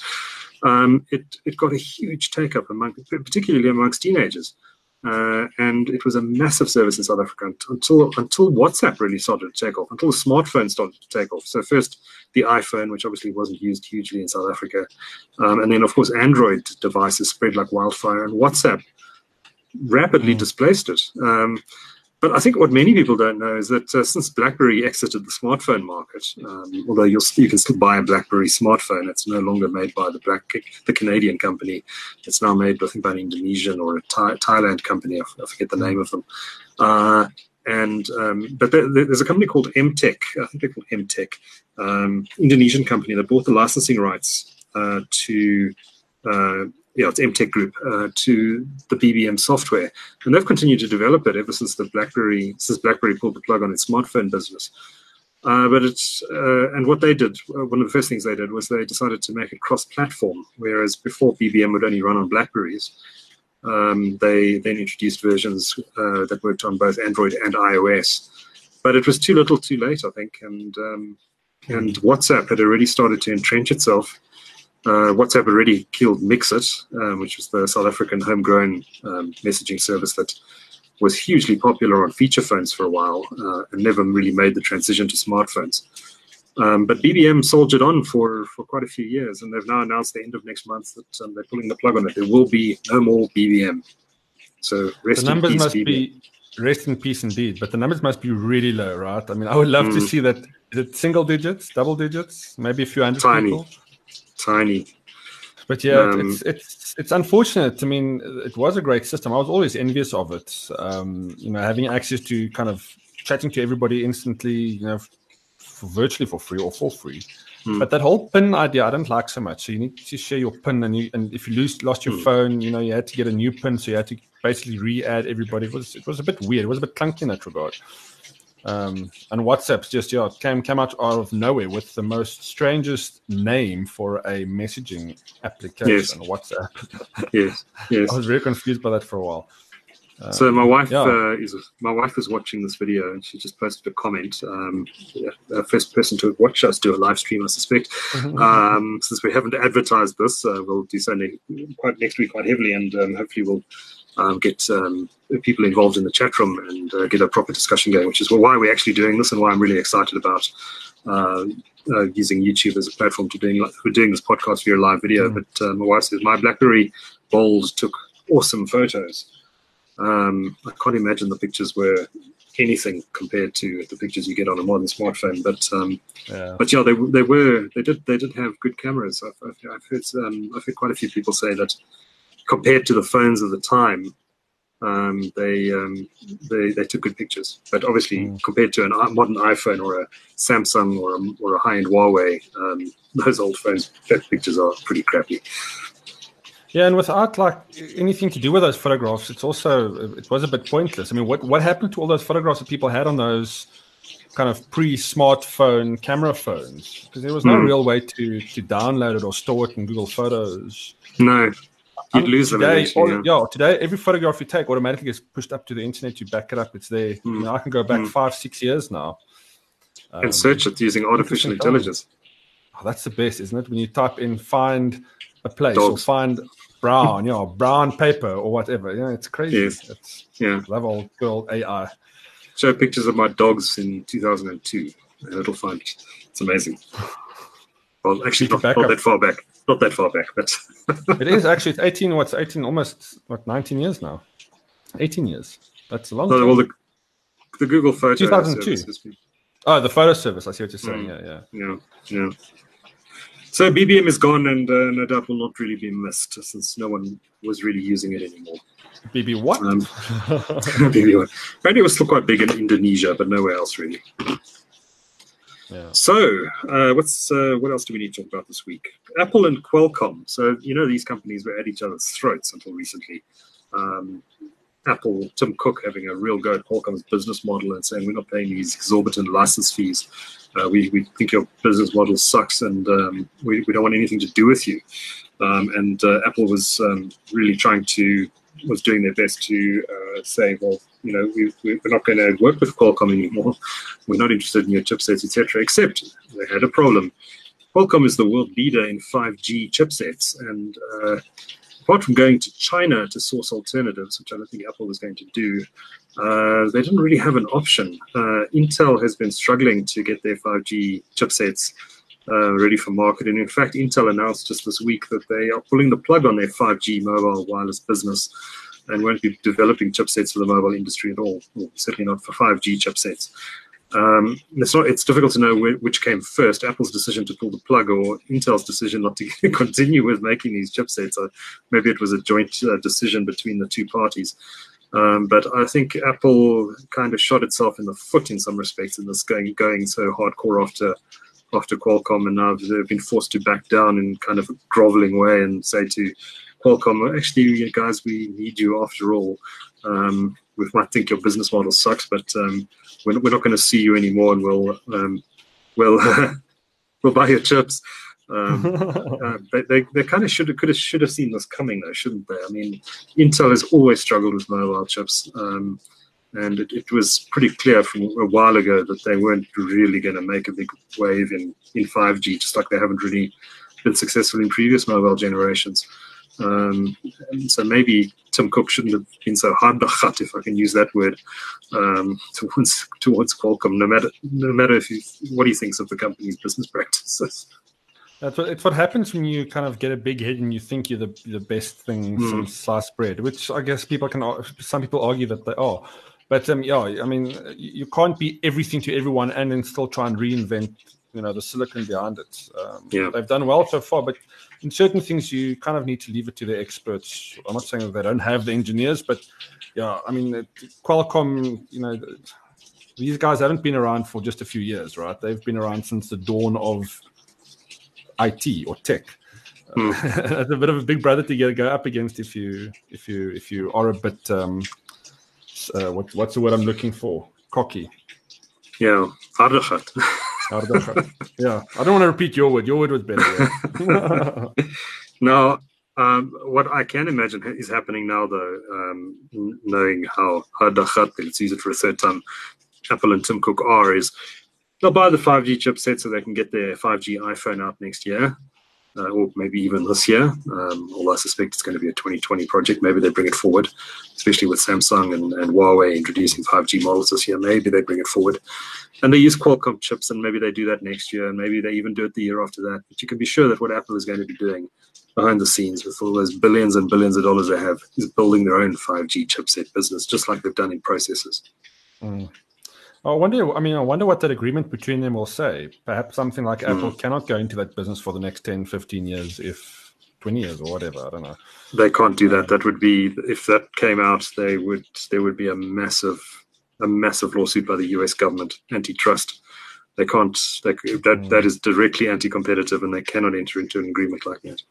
um, it it got a huge take up among, particularly amongst teenagers. Uh, and it was a massive service in South Africa until until WhatsApp really started to take off, until the smartphone started to take off. So first the iPhone, which obviously wasn't used hugely in South Africa, um, and then of course Android devices spread like wildfire, and WhatsApp rapidly mm. displaced it. Um, but I think what many people don't know is that uh, since BlackBerry exited the smartphone market, um, although you'll, you can still buy a BlackBerry smartphone, it's no longer made by the Black the Canadian company. It's now made, I think, by an Indonesian or a Thai, Thailand company. I, I forget the name of them. Uh, and um, but there, there's a company called M Tech. I think they're called M Tech, um, Indonesian company that bought the licensing rights uh, to. Uh, Yeah, it's M Tech Group uh, to the B B M software, and they've continued to develop it ever since the BlackBerry since BlackBerry pulled the plug on its smartphone business. Uh, but it's uh, and what they did, uh, one of the first things they did was they decided to make it cross-platform. Whereas before B B M would only run on BlackBerries, um, they then introduced versions uh, that worked on both Android and iOS. But it was too little, too late, I think, and um, and WhatsApp had already started to entrench itself. Uh, WhatsApp already killed Mixit, um, which was the South African homegrown um, messaging service that was hugely popular on feature phones for a while uh, and never really made the transition to smartphones. Um, but B B M soldiered on for, for quite a few years, and they've now announced the end of next month that um, they're pulling the plug on it. There will be no more B B M. So rest the numbers in peace, must B B M. be rest in peace indeed. But the numbers must be really low, right? I mean, I would love mm. to see that. Is it single digits, double digits, maybe a few hundred Tiny. people? Tiny. But yeah, um, it's it's it's unfortunate. I mean, it was a great system. I was always envious of it. Um, you know, having access to kind of chatting to everybody instantly, you know, for virtually for free or for free. Mm. But that whole PIN idea, I don't like so much. So you need to share your PIN, and you, and if you lose lost your mm. phone, you know, you had to get a new PIN, so you had to basically re-add everybody. It was it was a bit weird. It was a bit clunky in that regard. Um, and WhatsApp's just yeah came came out out of nowhere with the most strangest name for a messaging application. Yes. WhatsApp. yes, yes. I was very confused by that for a while. Um, so my wife yeah. uh, is my wife is watching this video, and she just posted a comment. Um, yeah, the first person to watch us do a live stream, I suspect. um, since we haven't advertised this, uh, we'll do so ne- quite next week quite heavily, and um, hopefully we'll. Um, get um, people involved in the chat room and uh, get a proper discussion going, which is well, why we're actually doing this and why I'm really excited about uh, uh, using YouTube as a platform to doing we're doing this podcast via live video. Mm. But uh, my wife says my BlackBerry Bold took awesome photos. Um, I can't imagine the pictures were anything compared to the pictures you get on a modern smartphone. But um, yeah. but yeah, they they were they did they did have good cameras. I've, I've, I've heard um, I've heard quite a few people say that. Compared to the phones of the time, um, they, um, they they took good pictures. But obviously, mm. compared to a modern iPhone or a Samsung or a, or a high-end Huawei, um, those old phones, that pictures are pretty crappy. Yeah, and without like anything to do with those photographs, it's also it was a bit pointless. I mean, what what happened to all those photographs that people had on those kind of pre-smartphone camera phones? Because there was no mm. real way to to download it or store it in Google Photos. No. You'd lose them today, eventually, all, yeah. yeah, today, every photograph you take automatically gets pushed up to the internet. You back it up. It's there. Mm. You know, I can go back Mm. five, six years now. Um, and search it using artificial interesting intelligence. oh, that's the best, isn't it? When you type in find a place Dogs. or find brown, you know, brown paper or whatever. You know, it's crazy. Yes. It's Yeah. love old girl A I. Show pictures of my dogs in two thousand two, and it'll find it. It's amazing. Well, actually, Keep it not, back not up. that far back. Not that far back, but It is actually, it's eighteen, what's eighteen, almost, what, nineteen years now? eighteen years. That's a long no, time. well, the, the Google Photo two thousand two. service has been- Oh, the photo service. I see what you're saying. Mm. Yeah, yeah. Yeah, yeah. So B B M is gone, and uh, no doubt will not really be missed since no one was really using it anymore. B B what? Um, B B M. Apparently, it was still quite big in Indonesia, but nowhere else really. Yeah. So, uh, what's uh, what else do we need to talk about this week? Apple and Qualcomm. So, you know, these companies were at each other's throats until recently. Um, Apple, Tim Cook having a real go at Qualcomm's business model and saying we're not paying these exorbitant license fees. Uh, we, we think your business model sucks and um, we, we don't want anything to do with you. Um, and uh, Apple was um, really trying to, was doing their best to uh, say, well, you know, we, we're not going to work with Qualcomm anymore. We're not interested in your chipsets, et cetera. Except they had a problem. Qualcomm is the world leader in five G chipsets, and uh, apart from going to China to source alternatives, which I don't think Apple was going to do, uh, they didn't really have an option. Uh, Intel has been struggling to get their five G chipsets uh, ready for market, and in fact, Intel announced just this week that they are pulling the plug on their five G mobile wireless business and won't be developing chipsets for the mobile industry at all, well, certainly not for five G chipsets. Um, it's not. It's difficult to know wh- which came first: Apple's decision to pull the plug, or Intel's decision not to continue with making these chipsets. Or maybe it was a joint uh, decision between the two parties. Um, but I think Apple kind of shot itself in the foot in some respects in this going going so hardcore after after Qualcomm, and now they've been forced to back down in kind of a groveling way and say to Qualcomm, actually, you guys, we need you after all. Um, we might think your business model sucks, but um, we're, we're not going to see you anymore, and we'll um, we'll we'll buy your chips. Um, uh, they they, they kind of should have could have should have seen this coming, though, shouldn't they? I mean, Intel has always struggled with mobile chips, um, and it, it was pretty clear from a while ago that they weren't really going to make a big wave in in five G, just like they haven't really been successful in previous mobile generations. Um, and so maybe Tim Cook shouldn't have been so hard, if I can use that word, um, towards towards Qualcomm. No matter no matter if you, what he thinks of the company's business practices. That's what, it's what happens when you kind of get a big head and you think you're the the best thing Mm. since sliced bread, which I guess people can. ar- Some people argue that they are, but um, yeah, I mean, you you can't be everything to everyone and then still try and reinvent, you know, the silicon behind it. Um, Yeah. They've done well so far, but in certain things you kind of need to leave it to the experts. I'm not saying that they don't have the engineers, but yeah, I mean, it- Qualcomm, you know, these guys haven't been around for just a few years, right? They've been around since the dawn of I T or tech. Hmm. Uh, it's a bit of a big brother to get go up against if you if you if you are a bit um, s- uh, what, what's the word I'm looking for? Cocky. Yeah, hardigheid. Yeah, I don't want to repeat your word. Your word was better. Yeah. Now, um, what I can imagine is happening now, though, um, n- knowing how hardigheid, let's use it for a third time, Apple and Tim Cook are, is they'll buy the five G chipset so they can get their five G iPhone out next year, uh, or maybe even this year. Um, although I suspect it's going to be a twenty twenty project. Maybe they bring it forward, especially with Samsung and, and Huawei introducing five G models this year. Maybe they bring it forward. And they use Qualcomm chips, and maybe they do that next year, and maybe they even do it the year after that. But you can be sure that what Apple is going to be doing behind the scenes with all those billions and billions of dollars they have is building their own five G chipset business, just like they've done in processors. Mm. I wonder. I mean, I wonder what that agreement between them will say. Perhaps something like Apple cannot go into that business for the next ten, fifteen years, if twenty years or whatever. I don't know. They can't do that. That would be, if that came out, they would there would be a massive a massive lawsuit by the U S government, antitrust. They can't. They, that that is directly anti-competitive, and they cannot enter into an agreement like that.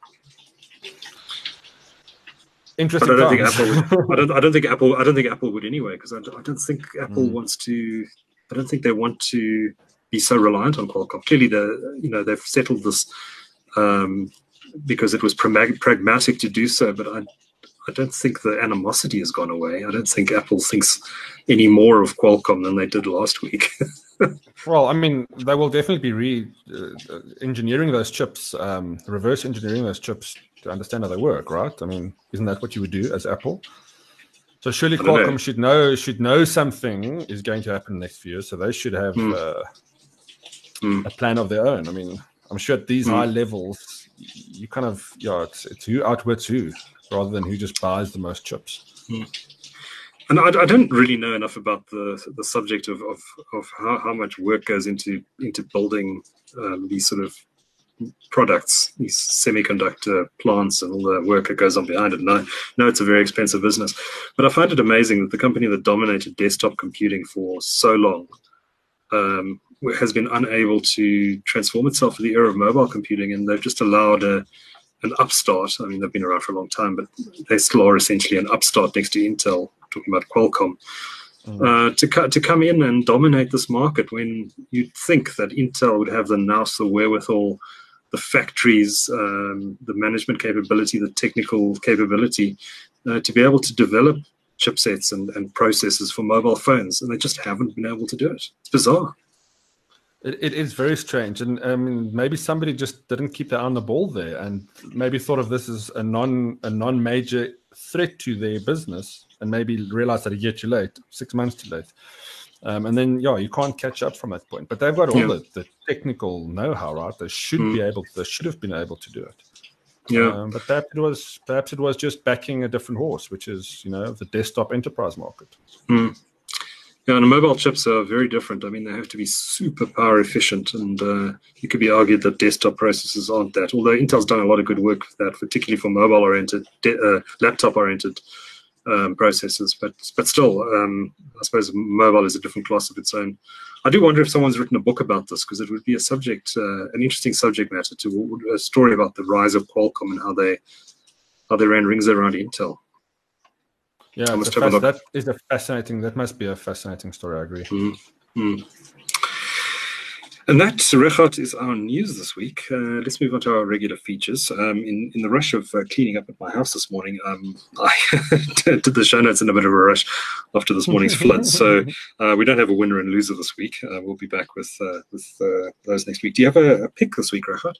Interesting. But I don't think times. Apple. Would, I don't. I don't think Apple. I don't think Apple would anyway, because I, don't- I don't think Apple Mm. wants to. I don't think they want to be so reliant on Qualcomm. Clearly, the you know they've settled this um, because it was pragma- pragmatic to do so. But I, I don't think the animosity has gone away. I don't think Apple thinks any more of Qualcomm than they did last week. Well, I mean, they will definitely be re-engineering uh, those chips, um, reverse engineering those chips to understand how they work, right? I mean, isn't that what you would do as Apple? So surely Qualcomm know. should know should know something is going to happen next few years, so they should have mm. Uh, mm. a plan of their own. I mean, I'm sure at these mm. high levels, you kind of yeah, it's, it's who outwits who, rather than who just buys the most chips. Mm. And I, I don't really know enough about the the subject of of, of how, how much work goes into into building um, these sort of products, these semiconductor plants, and all the work that goes on behind it. And I know it's a very expensive business, but I find it amazing that the company that dominated desktop computing for so long um, has been unable to transform itself for the era of mobile computing, and they've just allowed a an upstart. I mean, they've been around for a long time, but they still are essentially an upstart next to Intel, talking about Qualcomm, mm. uh, to, co- to come in and dominate this market when you'd think that Intel would have the nous, the wherewithal, the factories, um, the management capability, the technical capability uh, to be able to develop chipsets and, and processors for mobile phones, and they just haven't been able to do it. It's bizarre. It, it is very strange, and I mean, maybe somebody just didn't keep their eye on the ball there, and maybe thought of this as a non a non major threat to their business, and maybe realized that a year too late, six months too late, um, and then yeah, you can't catch up from that point. But they've got all yeah. the, the technical know-how, right? They should mm. be able, they should have been able to do it. Yeah, um, but perhaps it was perhaps it was just backing a different horse, which is you know the desktop enterprise market. Mm. Yeah, and mobile chips are very different. I mean, they have to be super power efficient, and uh, it could be argued that desktop processors aren't that. Although Intel's done a lot of good work with that, particularly for mobile-oriented, de- uh, laptop-oriented um, processors. But but still, um, I suppose mobile is a different class of its own. I do wonder if someone's written a book about this, because it would be a subject, uh, an interesting subject matter to a story about the rise of Qualcomm and how they how they ran rings around Intel. Yeah, fas- that is a fascinating. That must be a fascinating story. I agree. Mm-hmm. And that, Regardt, is our news this week. Uh, let's move on to our regular features. Um, in in the rush of uh, cleaning up at my house this morning, um, I did the show notes in a bit of a rush after this morning's flood. So uh, we don't have a winner and loser this week. Uh, we'll be back with uh, with uh, those next week. Do you have a, a pick this week, Regardt?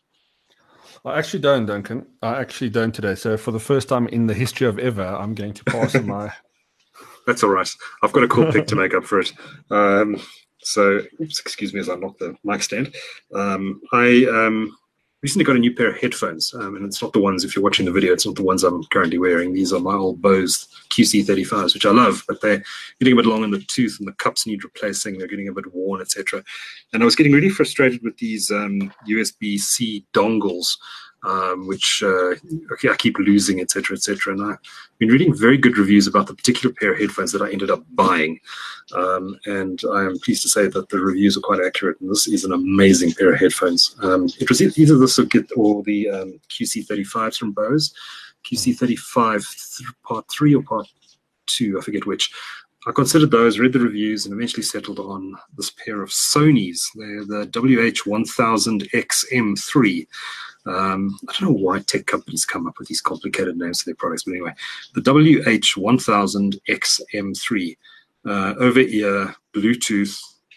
I actually don't, Duncan. I actually don't today. So for the first time in the history of ever, I'm going to pass on my... That's all right. I've got a cool pick to make up for it. Um, so, oops, excuse me as I knock the mic stand. Um, I um, recently got a new pair of headphones, um, and it's not the ones, if you're watching the video, it's not the ones I'm currently wearing. These are my old Bose Q C thirty-fives, which I love, but they're getting a bit long in the tooth, and the cups need replacing. They're getting a bit worn, et cetera. And I was getting really frustrated with these um, U S B C dongles, um, which uh, I keep losing, et cetera, et cetera. And I've been reading very good reviews about the particular pair of headphones that I ended up buying. Um, and I am pleased to say that the reviews are quite accurate. And this is an amazing pair of headphones. Um, it was either this or, get, or the um, Q C thirty-fives from Bose. Q C thirty-five th- part three or part two, I forget which. I considered those, read the reviews, and eventually settled on this pair of Sony's. They're the W H one thousand X M three. Um, I don't know why tech companies come up with these complicated names for their products, but anyway, the W H one thousand X M three. Uh, over-ear, Bluetooth,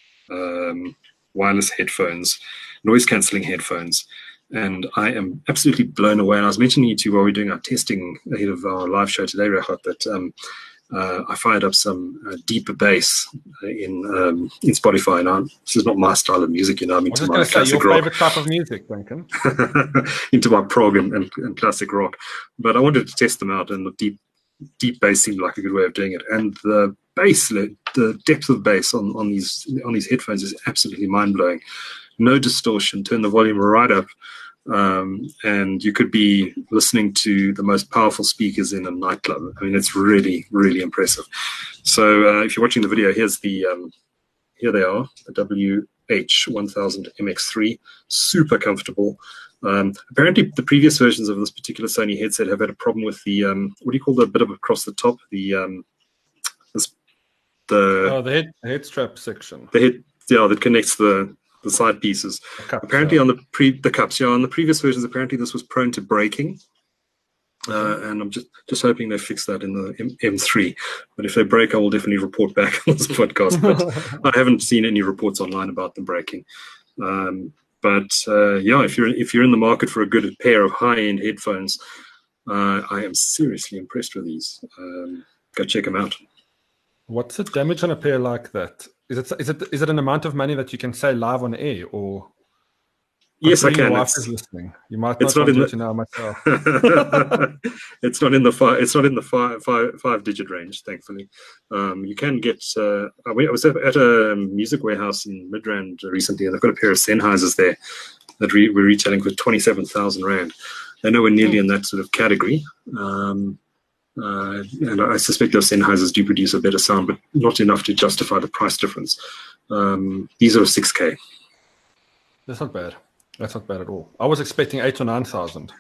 um, wireless headphones, noise-cancelling headphones. And I am absolutely blown away. And I was mentioning to you while we were doing our testing ahead of our live show today, Regardt, that um, uh, I fired up some uh, deeper bass in um, in Spotify. Now, this is not my style of music, you know. I'm into my classic your rock. Favorite type of music, Duncan? Into my prog and, and, and classic rock. But I wanted to test them out, and the deep deep bass seemed like a good way of doing it. And the bass, the depth of bass on, on these on these headphones is absolutely mind blowing. No distortion. Turn the volume right up. Um, and you could be listening to the most powerful speakers in a nightclub. I mean, it's really, really impressive. So uh, if you're watching the video, here's the um, here they are, the W H one thousand M X three, super comfortable. Um, apparently, the previous versions of this particular Sony headset have had a problem with the um, what do you call the bit of across the top, the um, this, the oh the head head strap section. The head, yeah, that connects the the side pieces. The cups, apparently yeah. on the pre the cups, yeah, on the previous versions, apparently this was prone to breaking. Uh, and I'm just, just hoping they fix that in the M- M3. But if they break, I will definitely report back on this podcast. But I haven't seen any reports online about them breaking. Um, but uh, yeah, if you're if you're in the market for a good pair of high-end headphones, uh, I am seriously impressed with these. Um, go check them out. What's the damage on a pair like that? Is it is it is it an amount of money that you can say live on air, or? Yes, I Your can. wife It's, is listening. You might it's not not in want the, to know myself. it's not in the five. It's not in the five five five digit range. Thankfully, um, you can get. Uh, I was at a music warehouse in Midrand recently, and they've got a pair of Sennheisers there that we, we're retailing for twenty seven thousand rand. They're nowhere nearly in that sort of category, um, uh, and I suspect those Sennheisers do produce a better sound, but not enough to justify the price difference. Um, these are six K. That's not bad. That's not bad at all. I was expecting eight or nine thousand.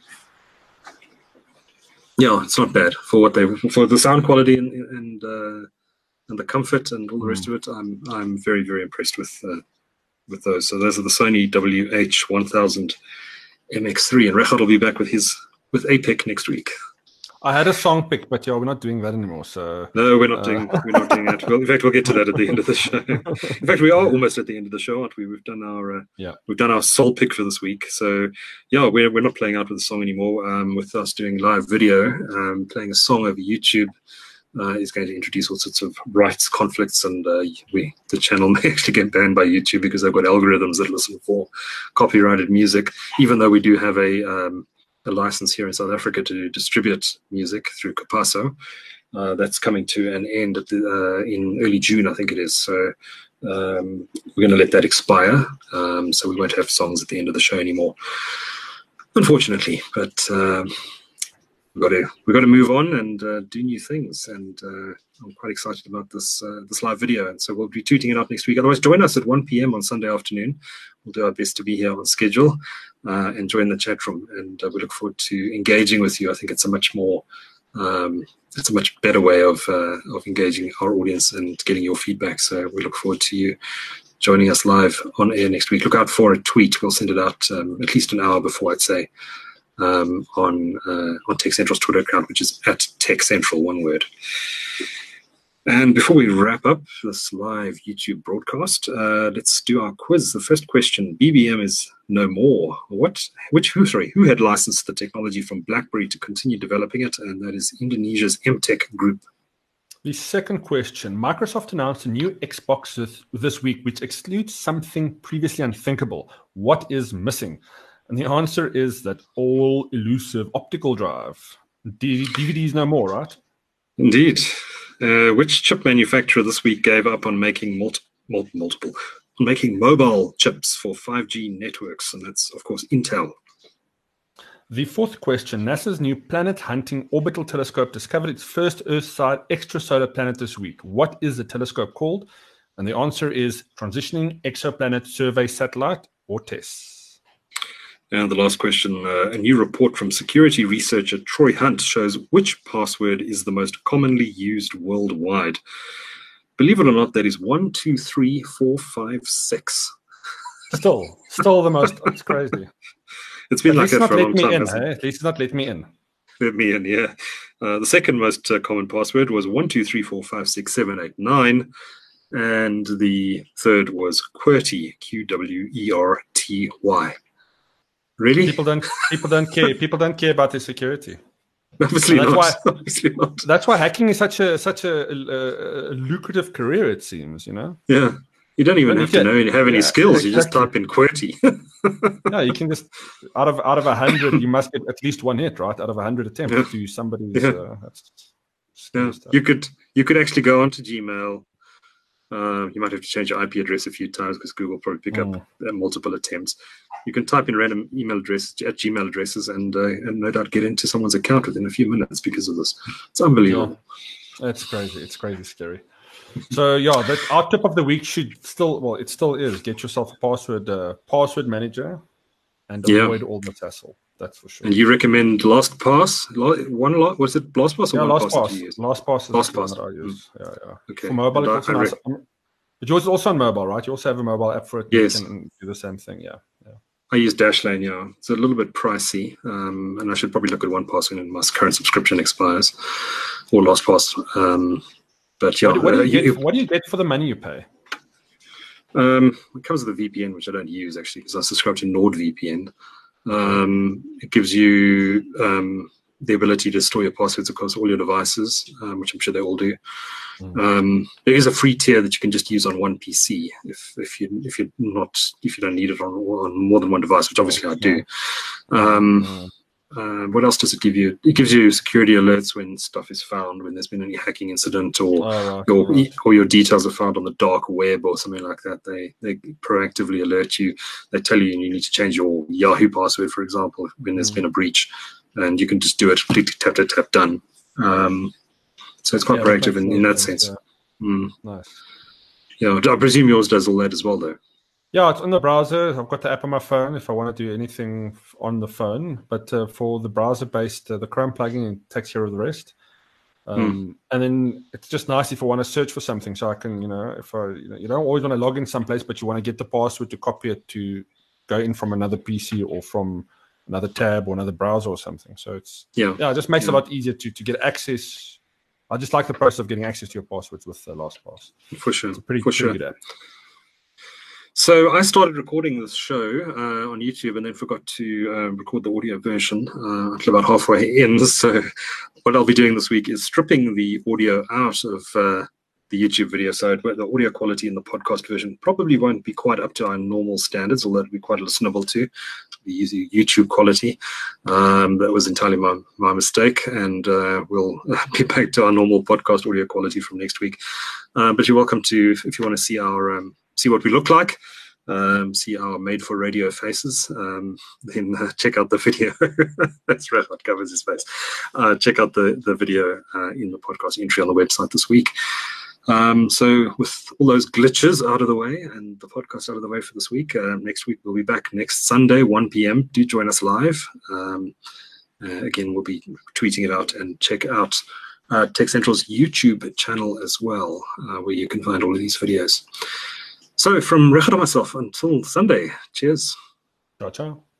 Yeah, it's not bad for what they for the sound quality and and uh, and the comfort and all the rest of it. I'm I'm very very impressed with uh, with those. So those are the Sony W H one thousand M X three, and Rechard will be back with his with A P E C next week. I had a song pick, but yeah, we're not doing that anymore. So no, we're not uh, doing we're not doing that. Well, in fact, we'll get to that at the end of the show. In fact, we are almost at the end of the show, aren't we? We've done our uh, yeah, we've done our soul pick for this week. So yeah, we're we're not playing out with the song anymore. Um, with us doing live video, um, playing a song over YouTube uh, is going to introduce all sorts of rights conflicts, and uh, we the channel may actually get banned by YouTube because they've got algorithms that listen for copyrighted music, even though we do have a um, a license here in South Africa to distribute music through Capasso. Uh, that's coming to an end at the, uh, in early June, I think it is. So um, we're going to let that expire. Um, so we won't have songs at the end of the show anymore, unfortunately. But um, we've got to we've got to move on and uh, do new things. And uh, I'm quite excited about this uh, this live video. And so we'll be tweeting it out next week. Otherwise, join us at one p.m. on Sunday afternoon. We'll do our best to be here on schedule uh, and join the chat room. And uh, we look forward to engaging with you. I think it's a much more um, it's a much better way of uh, of engaging our audience and getting your feedback. So we look forward to you joining us live on air next week. Look out for a tweet. We'll send it out um, at least an hour before, I'd say, um, on uh, on Tech Central's Twitter account, which is at Tech Central, one word. And before we wrap up this live YouTube broadcast, uh, let's do our quiz. The first question: B B M is no more. What? Which? Who? Sorry, who had licensed the technology from BlackBerry to continue developing it? And that is Indonesia's M Tech Group. The second question: Microsoft announced a new Xbox this, this week, which excludes something previously unthinkable. What is missing? And the answer is that all elusive optical drive. D- D V Ds no more, right? Indeed. Uh, which chip manufacturer this week gave up on making multi- mul- multiple, on making mobile chips for five G networks? And that's, of course, Intel. The fourth question: NASA's new planet hunting orbital telescope discovered its first Earth-side extrasolar planet this week. What is the telescope called? And the answer is Transitioning Exoplanet Survey Satellite, or TESS. And the last question, uh, a new report from security researcher Troy Hunt shows which password is the most commonly used worldwide. Believe it or not, that is one, two, three, four, five, six. Still, still the most, it's crazy. It's been At like that for a long time. In, hasn't hey? it? At least not let me in. Let me in, yeah. Uh, the second most uh, common password was one, two, three, four, five, six, seven, eight, nine. And the third was QWERTY, Q W E R T Y. Really? People don't. People don't care. People don't care about their security. Obviously that's not. Why, Obviously not. That's why hacking is such a such a, a, a lucrative career. It seems, you know. Yeah, you don't even But have you to can, know have any yeah, skills. exactly. You just type in QWERTY. No, you can just out of out of a hundred, you must get at least one hit, right? Out of a hundred attempts Yeah. to somebody's. Yeah. Uh, that's Yeah. stuff. You could you could actually go onto Gmail. Uh, you might have to change your I P address a few times because Google probably pick Mm. up uh, multiple attempts. You can type in random email addresses at Gmail addresses and uh, and no doubt get into someone's account within a few minutes because of this. It's unbelievable. Yeah. It's crazy. It's crazy scary. So yeah, that our tip of the week should still well, it still is get yourself a password uh, password manager and Yeah. avoid all the hassle. That's for sure. And you recommend LastPass? La- One lot was it LastPass or Yeah, OnePass LastPass. that you use? LastPass is LastPass. the one that I use. Yeah, yeah. Okay. For mobile, And it's I- also I nice. rec- um, But yours is also on mobile, right? You also have a mobile app for it. Yes. You can do the same thing, yeah. yeah. I use Dashlane, yeah. It's a little bit pricey, um, and I should probably look at one pass when my current subscription expires, or LastPass. Um, but yeah, what, what, do you uh, get, you, what do you get for the money you pay? Um, it comes with a V P N, which I don't use actually, because I subscribe to NordVPN. Um, it gives you um, the ability to store your passwords across all your devices, um, which I'm sure they all do. Mm. Um, there is a free tier that you can just use on one P C if if you if you're not if you don't need it on, on more than one device, which obviously I do. Um, mm. Uh, what else does it give you? It gives you security alerts when stuff is found, when there's been any hacking incident, or oh, right, your right. or your details are found on the dark web or something like that. They they proactively alert you. They tell you you need to change your Yahoo password, for example, when there's mm. been a breach, and you can just do it. Tap tap tap done. Um, so it's quite yeah, proactive in, in that sense. Yeah. Mm. Nice. Yeah, I presume yours does all that as well, though. Yeah, it's on the browser. I've got the app on my phone if I want to do anything on the phone. But uh, for the browser-based, uh, the Chrome plugin, it takes care of the rest. Um, mm. And then it's just nice if I want to search for something. So I can, you know, if I, you know, you don't always want to log in someplace, but you want to get the password to copy it to go in from another P C or from another tab or another browser or something. So it's, yeah, yeah it just makes yeah. it a lot easier to, to get access. I just like the process of getting access to your passwords with uh, LastPass. For sure. It's a pretty, for pretty sure. good app. So I started recording this show uh, on YouTube and then forgot to uh, record the audio version uh, until about halfway in. So what I'll be doing this week is stripping the audio out of uh, the YouTube video. So the audio quality in the podcast version probably won't be quite up to our normal standards, although it'll be quite listenable too. The YouTube quality. Um, that was entirely my, my mistake, and uh, we'll be back to our normal podcast audio quality from next week. Uh, but you're welcome to, if you want to see our um, see what we look like, um, see our made-for-radio faces, um, then uh, check out the video. That's right, what covers his face. Uh, check out the, the video uh, in the podcast entry on the website this week. Um, so with all those glitches out of the way and the podcast out of the way for this week, uh, next week we'll be back next Sunday, one p.m. Do join us live. Um, uh, again, we'll be tweeting it out, and check out uh, Tech Central's YouTube channel as well, uh, where you can find all of these videos. So from Richard and myself, until Sunday, cheers. Ciao, ciao.